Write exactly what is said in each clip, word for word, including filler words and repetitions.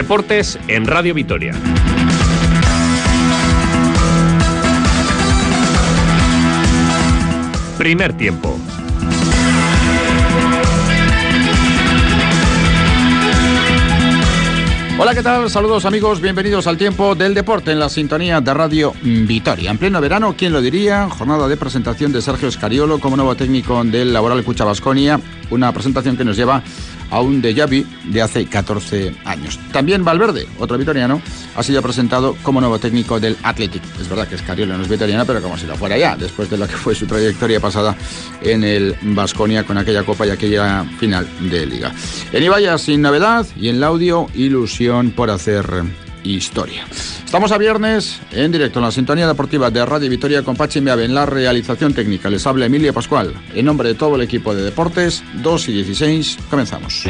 Deportes en Radio Vitoria. Primer tiempo. Hola, ¿qué tal? Saludos amigos, bienvenidos al tiempo del deporte en la sintonía de Radio Vitoria. En pleno verano, ¿quién lo diría? Jornada de presentación de Sergio Scariolo como nuevo técnico del Laboral Cucha Baskonia, una presentación que nos lleva a un déjà vu de hace catorce años. También Valverde, otro vitoriano, ha sido presentado como nuevo técnico del Athletic. Es verdad que Scariolo no es vitoriano, pero como si lo fuera ya, después de lo que fue su trayectoria pasada en el Baskonia con aquella Copa y aquella final de Liga. En Ibaya, sin novedad, y en Laudio, ilusión por hacer historia. Estamos a viernes en directo en la sintonía deportiva de Radio Vitoria con Pachi Meave en la realización técnica. Les habla Emilio Pascual. En nombre de todo el equipo de deportes, dos y dieciséis, comenzamos.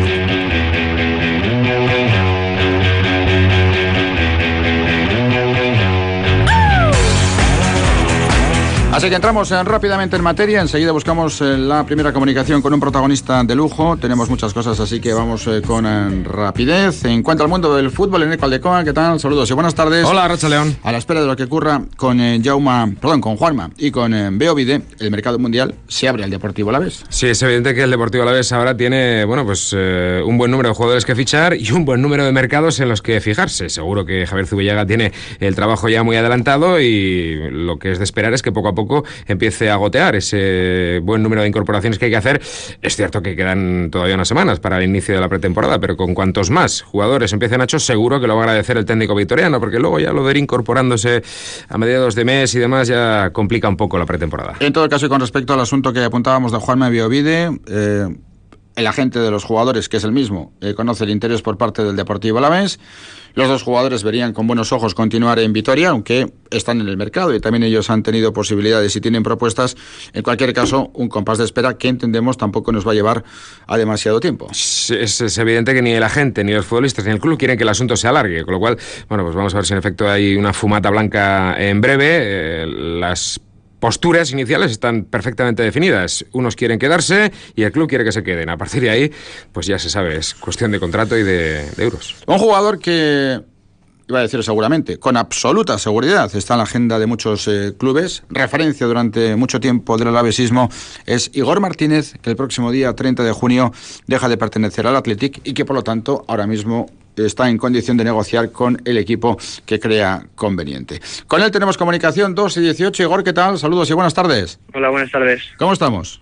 Así que entramos eh, rápidamente en materia, enseguida buscamos eh, la primera comunicación con un protagonista de lujo, tenemos muchas cosas, así que vamos eh, con eh, rapidez. En cuanto al mundo del fútbol, en Aldecoa, ¿qué tal? Saludos y buenas tardes. Hola, Racha León. A la espera de lo que ocurra con eh, Jauma, perdón, con Juanma y con eh, Beovide, el mercado mundial se abre al Deportivo Alavés. Sí, es evidente que el Deportivo Alavés ahora tiene, bueno, pues eh, un buen número de jugadores que fichar y un buen número de mercados en los que fijarse. Seguro que Javier Zubillaga tiene el trabajo ya muy adelantado y lo que es de esperar es que poco a poco empiece a gotear ese buen número de incorporaciones que hay que hacer. Es cierto que quedan todavía unas semanas para el inicio de la pretemporada, pero con cuantos más jugadores empiecen a hecho, seguro que lo va a agradecer el técnico vitoriano, porque luego ya lo de ir incorporándose a mediados de mes y demás ya complica un poco la pretemporada. En todo caso, y con respecto al asunto que apuntábamos de Juanma Beovide, eh, el agente de los jugadores, que es el mismo, eh, conoce el interés por parte del Deportivo Alavés. Los dos jugadores verían con buenos ojos continuar en Vitoria, aunque están en el mercado y también ellos han tenido posibilidades y tienen propuestas. En cualquier caso, un compás de espera que entendemos tampoco nos va a llevar a demasiado tiempo. Es, es, es evidente que ni el agente, ni los futbolistas, ni el club quieren que el asunto se alargue, con lo cual, bueno, pues vamos a ver si en efecto hay una fumata blanca en breve. Eh, las posturas iniciales están perfectamente definidas. Unos quieren quedarse y el club quiere que se queden. A partir de ahí, pues ya se sabe, es cuestión de contrato y de, de euros. Un jugador que, iba a decir seguramente, con absoluta seguridad está en la agenda de muchos eh, clubes. Referencia durante mucho tiempo del alavesismo es Igor Martínez, que el próximo día treinta de junio deja de pertenecer al Athletic y que por lo tanto ahora mismo está en condición de negociar con el equipo que crea conveniente. Con él tenemos comunicación dos y dieciocho. Igor, ¿qué tal? Saludos y buenas tardes. Hola, buenas tardes. ¿Cómo estamos?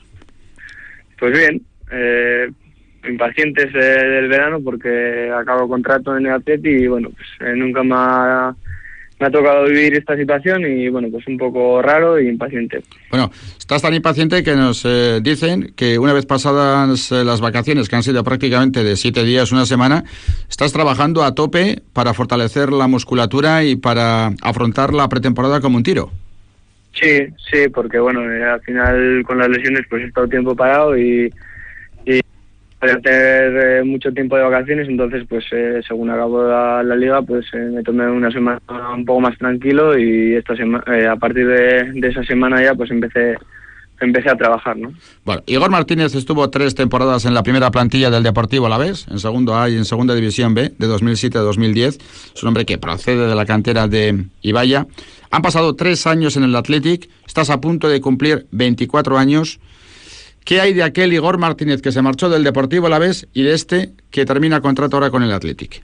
Pues bien, eh, impacientes eh, del verano porque acabo contrato en el Atleti y bueno, pues eh, nunca me ha, me ha tocado vivir esta situación y bueno, pues un poco raro e impaciente. Bueno, estás tan impaciente que nos eh, dicen que una vez pasadas eh, las vacaciones, que han sido prácticamente de siete días, una semana, estás trabajando a tope para fortalecer la musculatura y para afrontar la pretemporada como un tiro. Sí, sí, porque bueno, eh, al final con las lesiones pues he estado tiempo parado y, y para tener eh, mucho tiempo de vacaciones, entonces pues eh, según acabó la, la liga pues eh, me tomé una semana un poco más tranquilo y esta sema, eh, a partir de, de esa semana ya pues empecé empecé a trabajar, ¿no? Bueno, Igor Martínez estuvo tres temporadas en la primera plantilla del Deportivo Alavés, en segundo A y en segunda división B, de dos mil siete a dos mil diez. Es un hombre que procede de la cantera de Ibaya. Han pasado tres años en el Athletic, estás a punto de cumplir veinticuatro años. ¿Qué hay de aquel Igor Martínez que se marchó del Deportivo Alavés y de este que termina contrato ahora con el Athletic?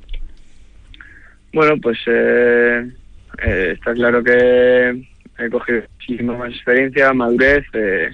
Bueno, pues eh, eh, está claro que he cogido muchísima más experiencia, madurez eh,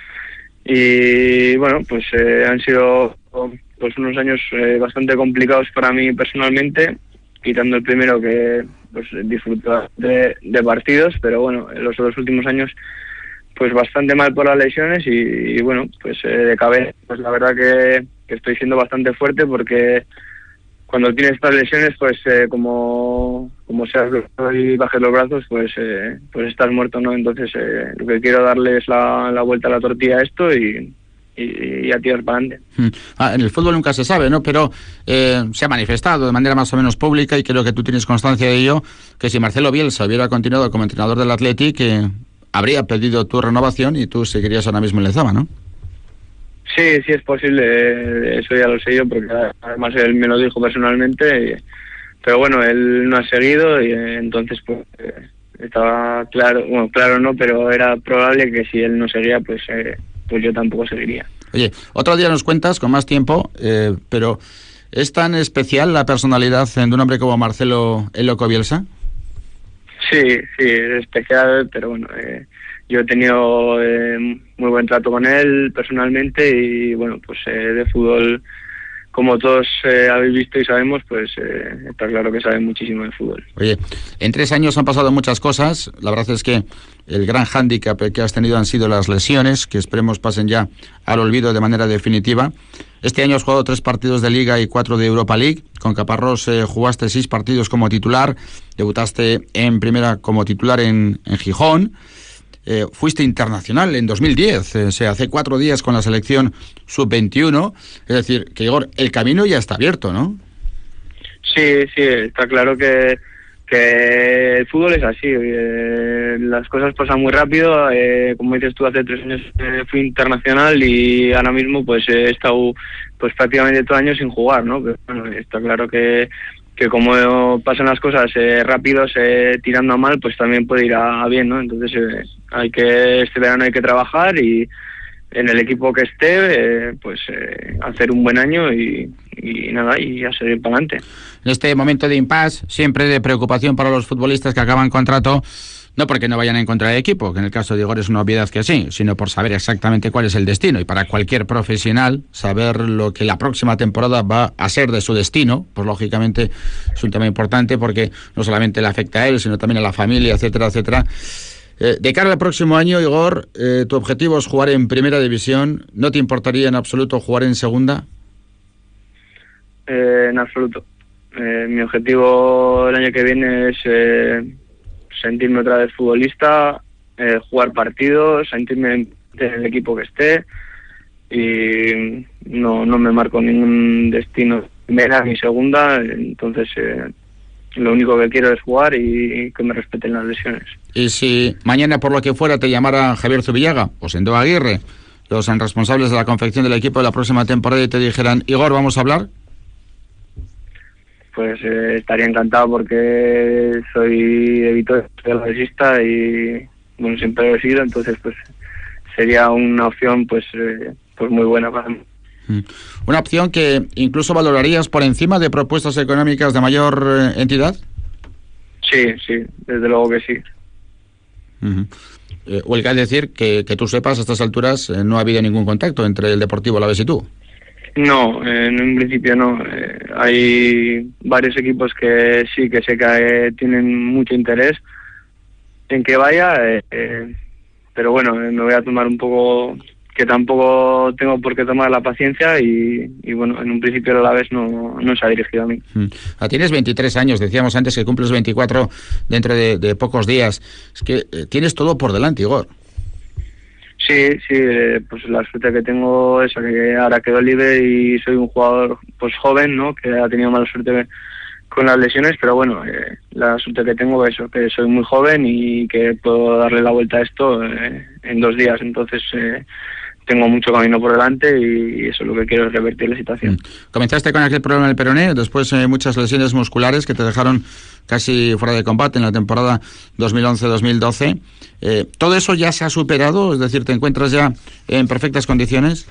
y bueno, pues eh, han sido pues unos años eh, bastante complicados para mí personalmente, quitando el primero que pues disfruto de, de partidos, pero bueno, en los dos últimos años pues bastante mal por las lesiones y, y bueno, pues eh, de cabeza, pues la verdad que, que estoy siendo bastante fuerte porque cuando tienes estas lesiones, pues eh, como como seas y bajes los brazos, pues eh, pues estás muerto, ¿no? Entonces eh, lo que quiero darle es la, la vuelta a la tortilla a esto y, y, y a tirar para adelante. Ah, en el fútbol nunca se sabe, ¿no? Pero eh, se ha manifestado de manera más o menos pública y creo que tú tienes constancia de ello, que si Marcelo Bielsa hubiera continuado como entrenador del Athletic, eh, habría pedido tu renovación y tú seguirías ahora mismo en Lezama, ¿no? Sí, sí es posible, eso ya lo sé yo, porque además él me lo dijo personalmente pero bueno, él no ha seguido y eh, entonces pues eh, estaba claro, bueno, claro no, pero era probable que si él no seguía, pues eh, pues yo tampoco seguiría. Oye, otro día nos cuentas con más tiempo, eh, pero ¿es tan especial la personalidad de un hombre como Marcelo El Loco Bielsa? Sí, sí, es especial, pero bueno, eh, yo he tenido eh, muy buen trato con él personalmente y bueno, pues eh, de fútbol, como todos eh, habéis visto y sabemos, pues eh, está claro que sabe muchísimo de fútbol. Oye, en tres años han pasado muchas cosas. La verdad es que el gran hándicap que has tenido han sido las lesiones, que esperemos pasen ya al olvido de manera definitiva. Este año has jugado tres partidos de Liga y cuatro de Europa League. Con Caparrós eh, jugaste seis partidos como titular. Debutaste en primera como titular en, en Gijón. Eh, fuiste internacional en dos mil diez, eh, o sea, hace cuatro días con la selección sub veintiuno. Es decir, que Igor, el camino ya está abierto, ¿no? Sí, sí, está claro que, que el fútbol es así. Eh, las cosas pasan muy rápido. Eh, como dices tú, hace tres años eh, fui internacional y ahora mismo pues he estado pues prácticamente todo el año sin jugar, ¿no? Pero bueno, está claro que que como pasan las cosas eh, rápidos, eh, tirando a mal, pues también puede ir a, a bien, ¿no? Entonces eh, hay que este verano hay que trabajar y en el equipo que esté, eh, pues eh, hacer un buen año y, y nada, y a seguir para adelante. En este momento de impasse, siempre de preocupación para los futbolistas que acaban contrato, no porque no vayan a encontrar equipo, que en el caso de Igor es una obviedad que sí, sino por saber exactamente cuál es el destino. Y para cualquier profesional, saber lo que la próxima temporada va a ser de su destino, pues lógicamente es un tema importante porque no solamente le afecta a él, sino también a la familia, etcétera, etcétera. Eh, de cara al próximo año, Igor, eh, tu objetivo es jugar en primera división. ¿No te importaría en absoluto jugar en segunda? Eh, en absoluto. Eh, mi objetivo el año que viene es eh, sentirme otra vez futbolista, eh, jugar partidos, sentirme en el equipo que esté y no, no me marco ningún destino primera ni segunda, entonces eh, lo único que quiero es jugar y que me respeten las lesiones. Y si mañana por lo que fuera te llamara Javier Zubillaga o Sendo Aguirre, los responsables de la confección del equipo de la próxima temporada, y te dijeran, Igor, ¿vamos a hablar? Pues eh, estaría encantado porque soy de Vitoria, soy alavesista y bueno, siempre lo he sido, entonces pues sería una opción pues eh, pues muy buena para mí. ¿Una opción que incluso valorarías por encima de propuestas económicas de mayor eh, entidad? Sí, sí, desde luego que sí. Uh-huh. Eh, o el que es decir que, que tú sepas a estas alturas eh, no ha habido ningún contacto entre el Deportivo Alavés y tú. No, eh, en un principio no. Eh, hay varios equipos que sí que sé que eh, tienen mucho interés en que vaya, eh, eh, pero bueno, eh, me voy a tomar un poco, que tampoco tengo por qué tomar la paciencia y, y bueno, en un principio el Alavés no, no se ha dirigido a mí. Mm. Ah, tienes veintitrés años, decíamos antes que cumples veinticuatro dentro de, de pocos días. Es que eh, tienes todo por delante, Igor. Sí, sí, eh, pues la suerte que tengo es que ahora quedo libre y soy un jugador pues joven, ¿no? Que ha tenido mala suerte con las lesiones, pero bueno, eh, la suerte que tengo es eso, que soy muy joven y que puedo darle la vuelta a esto eh, en dos días, entonces eh, tengo mucho camino por delante y eso es lo que quiero, es revertir la situación. Comenzaste con aquel problema del peroné, después eh, muchas lesiones musculares que te dejaron casi fuera de combate en la temporada dos mil once dos mil doce. Eh, ¿Todo eso ya se ha superado? Es decir, ¿te encuentras ya en perfectas condiciones?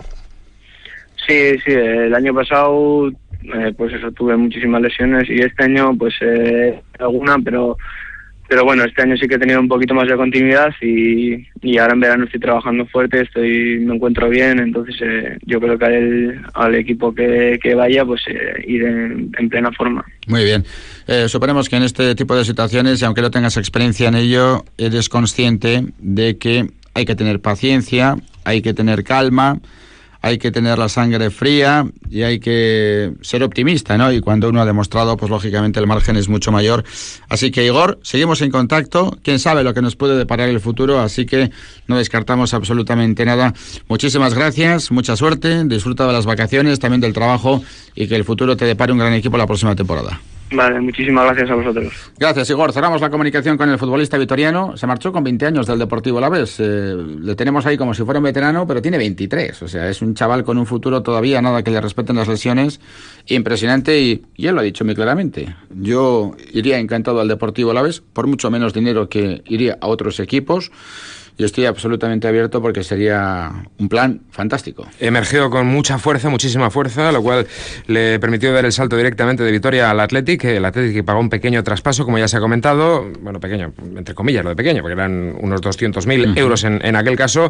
Sí, sí, el año pasado eh, pues eso, tuve muchísimas lesiones y este año pues eh, alguna, pero pero bueno, este año sí que he tenido un poquito más de continuidad y, y ahora en verano estoy trabajando fuerte, estoy me encuentro bien, entonces eh, yo creo que al, al equipo que, que vaya pues eh, ir en, en plena forma. Muy bien. Eh, suponemos que en este tipo de situaciones, y aunque no tengas experiencia en ello, eres consciente de que hay que tener paciencia, hay que tener calma, hay que tener la sangre fría y hay que ser optimista, ¿no? Y cuando uno ha demostrado, pues lógicamente el margen es mucho mayor. Así que, Igor, seguimos en contacto. Quién sabe lo que nos puede deparar el futuro, así que no descartamos absolutamente nada. Muchísimas gracias, mucha suerte, disfruta de las vacaciones, también del trabajo y que el futuro te depare un gran equipo la próxima temporada. Vale, muchísimas gracias a vosotros. Gracias, Igor. Cerramos la comunicación con el futbolista vitoriano. Se marchó con veinte años del Deportivo Alavés. Eh, le tenemos ahí como si fuera un veterano, pero tiene veintitrés. O sea, es un chaval con un futuro todavía, nada que le respeten las lesiones. Impresionante y, y él lo ha dicho muy claramente. Yo iría encantado al Deportivo Alavés, por mucho menos dinero que iría a otros equipos. Y estoy absolutamente abierto porque sería un plan fantástico. Emergió con mucha fuerza, muchísima fuerza, lo cual le permitió dar el salto directamente de Vitoria al Athletic. El Athletic pagó un pequeño traspaso, como ya se ha comentado, bueno, pequeño, entre comillas, lo de pequeño, porque eran unos doscientos mil uh-huh. euros en, en aquel caso.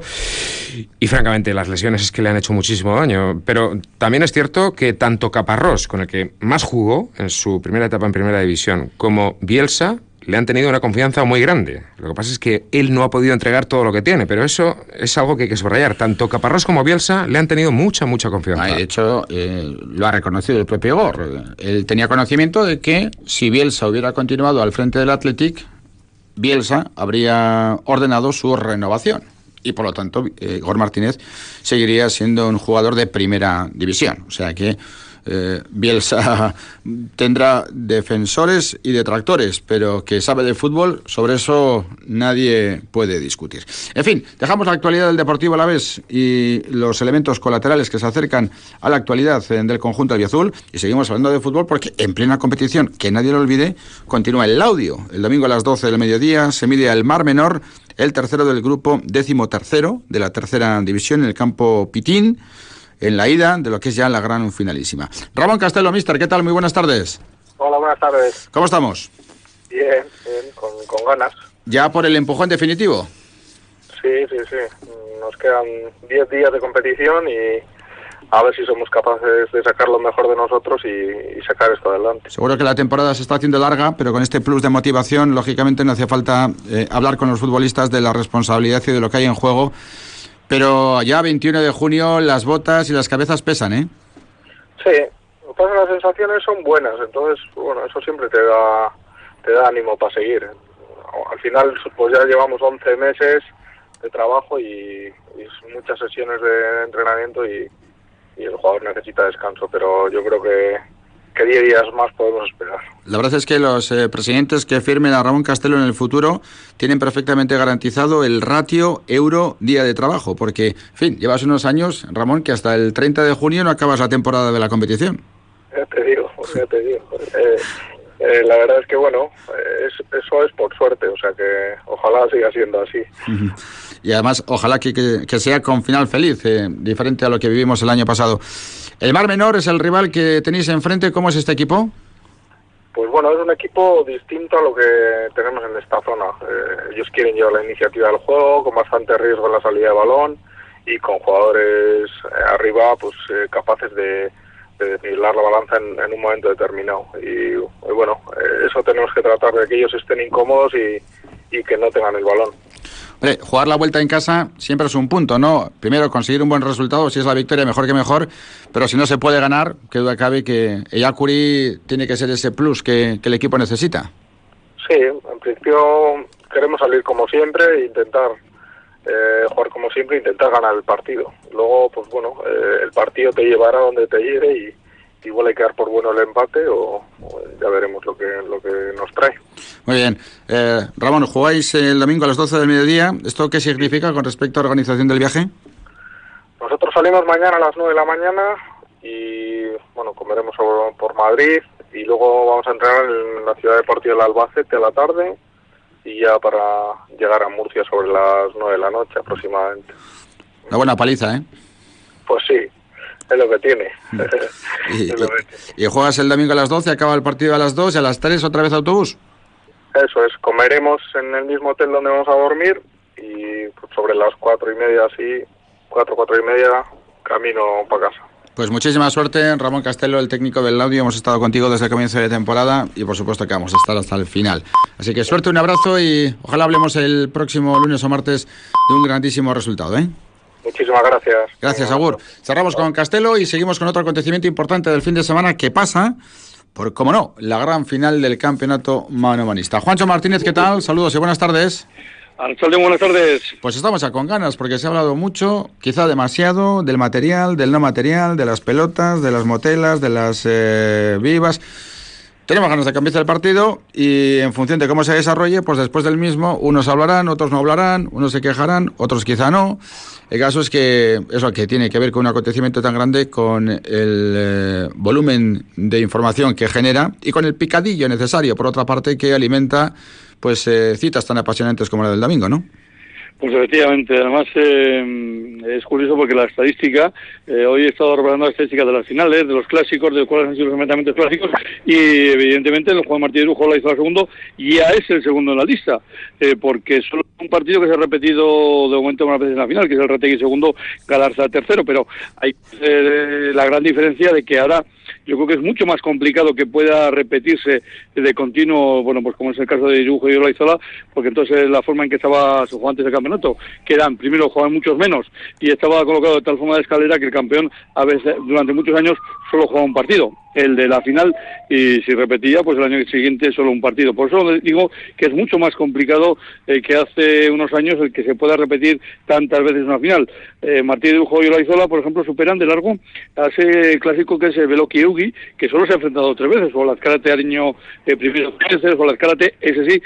Y francamente, las lesiones es que le han hecho muchísimo daño. Pero también es cierto que tanto Caparrós, con el que más jugó en su primera etapa en Primera División, como Bielsa, le han tenido una confianza muy grande. Lo que pasa es que él no ha podido entregar todo lo que tiene, pero eso es algo que hay que subrayar. Tanto Caparrós como Bielsa le han tenido mucha, mucha confianza. Ah, de hecho, eh, lo ha reconocido el propio Igor. Él tenía conocimiento de que si Bielsa hubiera continuado al frente del Athletic, Bielsa habría ordenado su renovación. Y por lo tanto, eh, Igor Martínez seguiría siendo un jugador de primera división. O sea que Eh, Bielsa tendrá defensores y detractores, pero que sabe de fútbol, sobre eso nadie puede discutir. En fin, dejamos la actualidad del Deportivo Alavés y los elementos colaterales que se acercan a la actualidad del conjunto albiazul y seguimos hablando de fútbol porque en plena competición, que nadie lo olvide, continúa el Laudio. El domingo a las doce del mediodía se mide al Mar Menor, el tercero del grupo, décimo tercero de la tercera división, en el campo Pitín, en la ida de lo que es ya la gran finalísima. Ramón Castelo, mister, ¿qué tal? Muy buenas tardes. Hola, buenas tardes. ¿Cómo estamos? Bien, bien, con, con ganas. ¿Ya por el empujón definitivo? Sí, sí, sí. Nos quedan diez días de competición y a ver si somos capaces de sacar lo mejor de nosotros y, y sacar esto adelante. Seguro que la temporada se está haciendo larga, pero con este plus de motivación, lógicamente no hacía falta eh, hablar con los futbolistas de la responsabilidad y de lo que hay en juego. Pero ya veintiuno de junio las botas y las cabezas pesan, ¿eh? Sí, lo que pasa es que las sensaciones son buenas, entonces, bueno, eso siempre te da te da ánimo para seguir. Al final, pues ya llevamos once meses de trabajo y, y muchas sesiones de entrenamiento y, y el jugador necesita descanso, pero yo creo que que diez días más podemos esperar. La verdad es que los eh, presidentes que firmen a Ramón Castelo en el futuro tienen perfectamente garantizado el ratio euro-día de trabajo, porque, en fin, llevas unos años, Ramón, que hasta el treinta de junio no acabas la temporada de la competición. Ya te digo, ya te digo. Eh, eh, la verdad es que, bueno, es, eso es por suerte, o sea que ojalá siga siendo así. Y además, ojalá que, que, que sea con final feliz, eh, diferente a lo que vivimos el año pasado. El Mar Menor es el rival que tenéis enfrente. ¿Cómo es este equipo? Pues bueno, es un equipo distinto a lo que tenemos en esta zona. Eh, ellos quieren llevar la iniciativa del juego, con bastante riesgo en la salida de balón y con jugadores eh, arriba pues eh, capaces de, de desnivelar la balanza en, en un momento determinado. Y, y bueno, eh, eso tenemos que tratar de que ellos estén incómodos y, y que no tengan el balón. Hombre, jugar la vuelta en casa siempre es un punto, ¿no? Primero, conseguir un buen resultado, si es la victoria, mejor que mejor, pero si no se puede ganar, que duda cabe que Eyakuri tiene que ser ese plus que, que el equipo necesita. Sí, en principio queremos salir como siempre e intentar eh, jugar como siempre e intentar ganar el partido. Luego, pues bueno, eh, el partido te llevará donde te lleve y igual hay que dar por bueno el empate o, o ya veremos lo que lo que nos trae. Muy bien. Eh, Ramón, jugáis el domingo a las doce del mediodía. ¿Esto qué significa con respecto a la organización del viaje? Nosotros salimos mañana a las nueve de la mañana y, bueno, comeremos por, por Madrid y luego vamos a entrenar en la ciudad deportiva del Albacete a la tarde y ya para llegar a Murcia sobre las nueve de la noche aproximadamente. Una buena paliza, ¿eh? Pues sí. Es lo que tiene. Y, es lo que y, y juegas el domingo a las doce, acaba el partido a las dos y a las tres otra vez autobús. Eso es, comeremos en el mismo hotel donde vamos a dormir y pues, sobre las cuatro y media, así, cuatro, cuatro y media, camino para casa. Pues muchísima suerte, Ramón Castelo, el técnico del Laudio. Hemos estado contigo desde el comienzo de temporada y por supuesto que vamos a estar hasta el final. Así que suerte, un abrazo y ojalá hablemos el próximo lunes o martes de un grandísimo resultado, ¿eh? Muchísimas gracias. Gracias, Agur. Cerramos con Castelo y seguimos con otro acontecimiento importante del fin de semana que pasa por, como no, la gran final del campeonato manomanista. Juancho Martínez, ¿qué tal? Saludos y buenas tardes. Alcalde, buenas tardes. Pues estamos ya con ganas porque se ha hablado mucho, quizá demasiado, del material, del no material, de las pelotas, de las motelas, de las eh, vivas. Tenemos ganas de que empiece el partido y en función de cómo se desarrolle, pues después del mismo, unos hablarán, otros no hablarán, unos se quejarán, otros quizá no. El caso es que eso que tiene que ver con un acontecimiento tan grande, con el eh, volumen de información que genera y con el picadillo necesario, por otra parte, que alimenta pues eh, citas tan apasionantes como la del domingo, ¿no? Pues efectivamente, además eh, es curioso porque la estadística, eh, hoy he estado repasando la estadística de las finales, de los clásicos, de cuáles han sido los enfrentamientos clásicos, y evidentemente el Juan Martí de Irujo la hizo al segundo, y ya es el segundo en la lista, eh, porque solo un partido que se ha repetido de momento una vez en la final, que es el Retegui segundo, Galarza tercero, pero hay eh, la gran diferencia de que ahora yo creo que es mucho más complicado que pueda repetirse de continuo, bueno, pues como es el caso de Irujo y Olaizola, porque entonces la forma en que estaba su antes del campeonato, que eran, primero jugaban muchos menos, y estaba colocado de tal forma de escalera que el campeón a veces, durante muchos años, solo jugaba un partido, el de la final, y si repetía, pues el año siguiente solo un partido. Por eso digo que es mucho más complicado eh, que hace unos años el que se pueda repetir tantas veces una final. Eh, Martí de Irujo y Olaizola, por ejemplo, superan de largo a ese clásico que es el Beloki Eugi, que solo se ha enfrentado tres veces, o Lazcárate Ariño eh, primero tres veces, o Lazcárate, ese sí,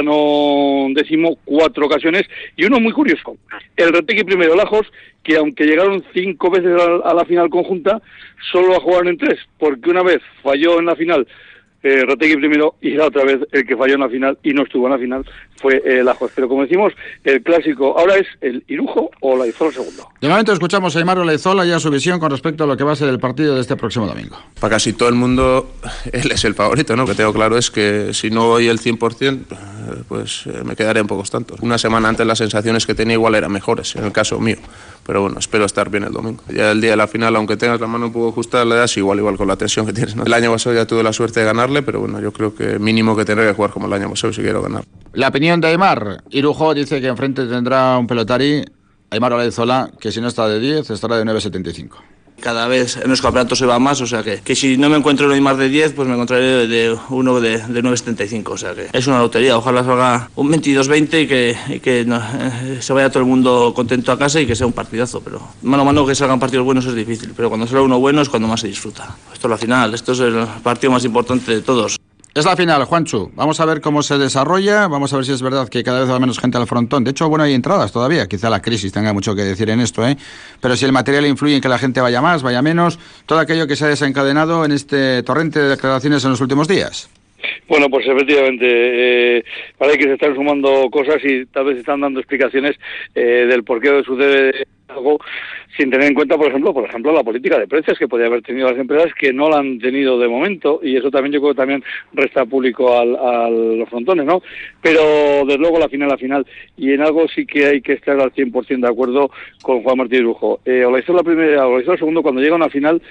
Atano décimo, cuatro ocasiones, y uno muy curioso, el Retegui primero Lajos, que aunque llegaron cinco veces a, a la final conjunta, solo la jugaron en tres, porque una vez falló en la final eh, Retegui primero y la otra vez el que falló en la final y no estuvo en la final fue eh, Lajos. Pero como decimos, el clásico ahora es el Irujo o Olaizola segundo. De momento escuchamos a Aimar Olaizola y a su visión con respecto a lo que va a ser el partido de este próximo domingo. Para casi todo el mundo él es el favorito, ¿no? Lo que tengo claro es que si no voy el cien por ciento, pues eh, me quedaré en pocos tantos. Una semana antes las sensaciones que tenía igual eran mejores, en el caso mío. Pero bueno, espero estar bien el domingo. Ya el día de la final, aunque tengas la mano un poco ajustada, le das igual, igual con la tensión que tienes, ¿no? El año pasado ya tuve la suerte de ganarle, pero bueno, yo creo que mínimo que tendré que jugar como el año pasado si quiero ganar. La opinión de Aimar. Irujo dice que enfrente tendrá un pelotari, Aimar Olaizola, que si no está de diez, estará de nueve setenta y cinco. Cada vez en los campeonatos se va más, o sea que, que si no me encuentro en Aimar de diez, pues me encontraré de, de uno de, de nueve setenta y cinco, o sea que es una lotería. Ojalá salga un veintidós veinte y que, y que no, eh, se vaya todo el mundo contento a casa y que sea un partidazo, pero mano a mano que salgan partidos buenos es difícil, pero cuando sale uno bueno es cuando más se disfruta. Esto es la final, esto es el partido más importante de todos. Es la final, Juanchu. Vamos a ver cómo se desarrolla, vamos a ver si es verdad que cada vez va menos gente al frontón. De hecho, bueno, hay entradas todavía, quizá la crisis tenga mucho que decir en esto, ¿eh? Pero si el material influye en que la gente vaya más, vaya menos, todo aquello que se ha desencadenado en este torrente de declaraciones en los últimos días. Bueno, pues efectivamente, eh, parece que se están sumando cosas y tal vez se están dando explicaciones eh, del por qué sucede algo sin tener en cuenta, por ejemplo, por ejemplo, la política de precios que podría haber tenido las empresas que no la han tenido de momento, y eso también yo creo que también resta público al, a los frontones, ¿no? Pero desde luego la final, la final, y en algo sí que hay que estar al cien por ciento de acuerdo con Juan Martí Irujo. Eh, Olaizola primero, Olaizola segundo, cuando llega a una final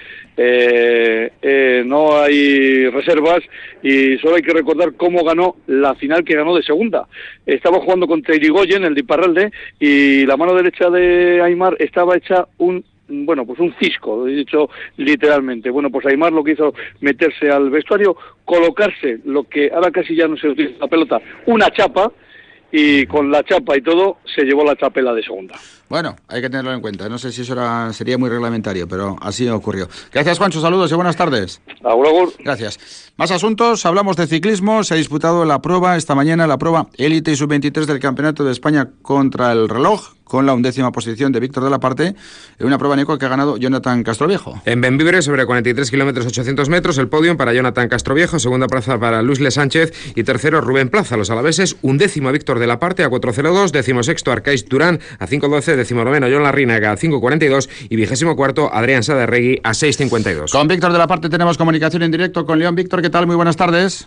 eh, eh, no hay reservas y solo hay que recordar cómo ganó la final que ganó de segunda. Estaba jugando contra Irigoyen, el de Iparralde, y la mano derecha de Aimar estaba hecha un, bueno, pues un cisco, he dicho literalmente. Bueno, pues Aimar lo que hizo meterse al vestuario, colocarse lo que ahora casi ya no se utiliza la pelota, una chapa, y con la chapa y todo se llevó la chapela de segunda. Bueno, hay que tenerlo en cuenta. No sé si eso era, sería muy reglamentario, pero así ocurrió. Gracias, Juancho. Saludos y buenas tardes. Agur, agur. Gracias. Más asuntos. Hablamos de ciclismo. Se ha disputado la prueba esta mañana, la prueba élite y sub veintitrés del Campeonato de España contra el reloj, con la undécima posición de Víctor de la Parte, en una prueba, Nico, que ha ganado Jonathan Castroviejo. En Bembibre, sobre cuarenta y tres kilómetros ochocientos metros, el podio para Jonathan Castroviejo, segunda plaza para Luis Le Sánchez y tercero Rubén Plaza. Los alaveses, undécimo Víctor de la Parte a cuatro cero dos, décimo sexto Arcais Durán a cinco doce, décimo noveno John Larrinaga a cinco cuarenta y dos y vigésimo cuarto Adrián Saderregui a seis cincuenta y dos. Con Víctor de la Parte tenemos comunicación en directo con León. Víctor, ¿qué tal? Muy buenas tardes.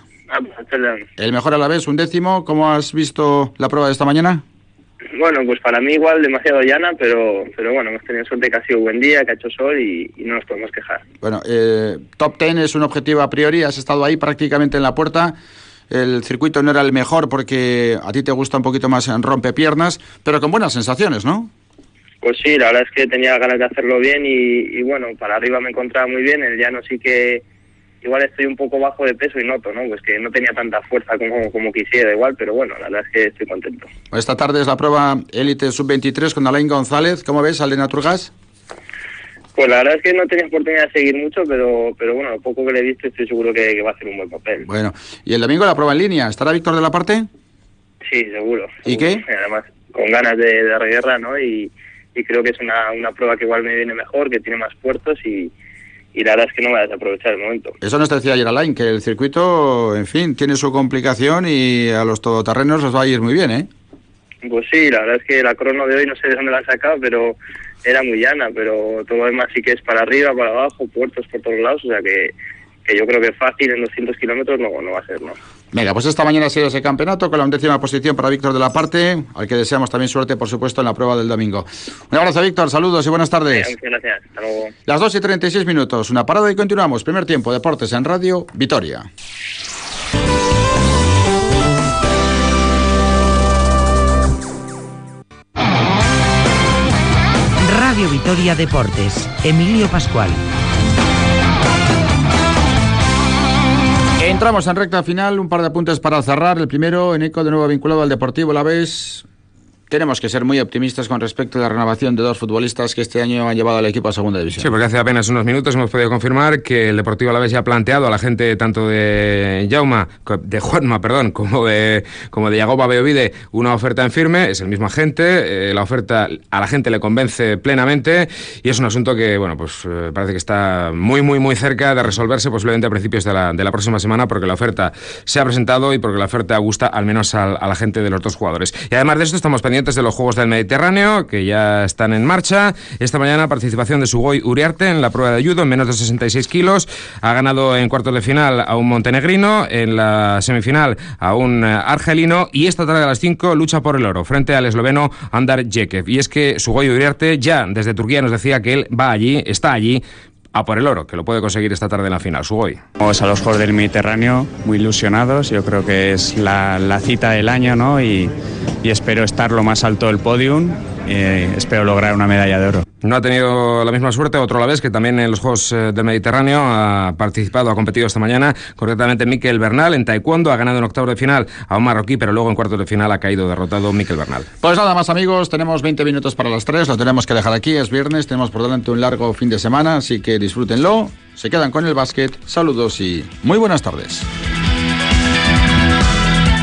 El mejor alavés, undécimo. ¿Cómo has visto la prueba de esta mañana? Bueno, pues para mí igual demasiado llana, pero pero bueno, hemos tenido suerte que ha sido buen día, que ha hecho sol y, y no nos podemos quejar. Bueno, eh, top ten es un objetivo a priori, has estado ahí prácticamente en la puerta. El circuito no era el mejor porque a ti te gusta un poquito más en rompepiernas, pero con buenas sensaciones, ¿no? Pues sí, la verdad es que tenía ganas de hacerlo bien y, y bueno, para arriba me encontraba muy bien. El llano sí que igual estoy un poco bajo de peso y noto, ¿no? Pues que no tenía tanta fuerza como, como quisiera igual, pero bueno, la verdad es que estoy contento. Esta tarde es la prueba élite sub veintitrés con Alain González. ¿Cómo ves al de Naturgas? Pues la verdad es que no tenía oportunidad de seguir mucho, pero pero bueno, lo poco que le he visto estoy seguro que, que va a hacer un buen papel. Bueno, ¿y el domingo la prueba en línea? ¿Estará Víctor de la Parte? Sí, seguro. ¿Y seguro. qué? Además, con ganas de, de dar guerra, ¿no? Y, y creo que es una, una prueba que igual me viene mejor, que tiene más puertos y, y la verdad es que no me voy a desaprovechar el momento. Eso nos decía ayer Alain, que el circuito, en fin, tiene su complicación y a los todoterrenos os va a ir muy bien, ¿eh? Pues sí, la verdad es que la crono de hoy no sé de dónde la han sacado, pero era muy llana, pero todo lo demás sí que es para arriba, para abajo, puertos por todos lados, o sea que, que yo creo que fácil en doscientos kilómetros no, no va a ser, ¿no? Venga, pues esta mañana ha sido ese campeonato con la undécima posición para Víctor de la Parte, al que deseamos también suerte, por supuesto, en la prueba del domingo. Un abrazo, Víctor, saludos y buenas tardes. Muchas gracias, hasta luego. Las dos y treinta y seis minutos, una parada y continuamos. Primer tiempo, Deportes en Radio Vitoria. Radio Vitoria Deportes, Emilio Pascual. Entramos en recta final, un par de apuntes para cerrar. El primero, en eco de nuevo vinculado al Deportivo Alavés. Tenemos que ser muy optimistas con respecto a la renovación de dos futbolistas que este año han llevado al equipo a segunda división. Sí, porque hace apenas unos minutos hemos podido confirmar que el Deportivo Alavés ya ha planteado a la gente tanto de Jauma, de Juanma, perdón, como de como de Yagoba Beovide una oferta en firme. Es el mismo agente, eh, la oferta a la gente le convence plenamente y es un asunto que, bueno, pues eh, parece que está muy, muy, muy cerca de resolverse posiblemente a principios de la, de la próxima semana, porque la oferta se ha presentado y porque la oferta gusta al menos a, a la gente de los dos jugadores. Y además de esto estamos pendientes de los Juegos del Mediterráneo, que ya están en marcha. Esta mañana participación de Sugoi Uriarte en la prueba de judo en menos de sesenta y seis kilos. Ha ganado en cuartos de final a un montenegrino, en la semifinal a un argelino, y esta tarde a las cinco lucha por el oro frente al esloveno Andar Jekev. Y es que Sugoi Uriarte ya desde Turquía nos decía que él va allí, está allí, a por el oro, que lo puede conseguir esta tarde en la final. Sugoi. Vamos a los Juegos del Mediterráneo muy ilusionados, yo creo que es la, la cita del año, ¿no? Y, y espero estar lo más alto del podium, eh, espero lograr una medalla de oro. No ha tenido la misma suerte otro Alavés, que también en los Juegos del Mediterráneo ha participado, ha competido esta mañana, concretamente Mikel Bernal en taekwondo, ha ganado en octavos de final a un marroquí, pero luego en cuartos de final ha caído derrotado Mikel Bernal. Pues nada más, amigos, tenemos veinte minutos para las tres, lo tenemos que dejar aquí, es viernes, tenemos por delante un largo fin de semana, así que disfrútenlo, se quedan con el básquet, saludos y muy buenas tardes.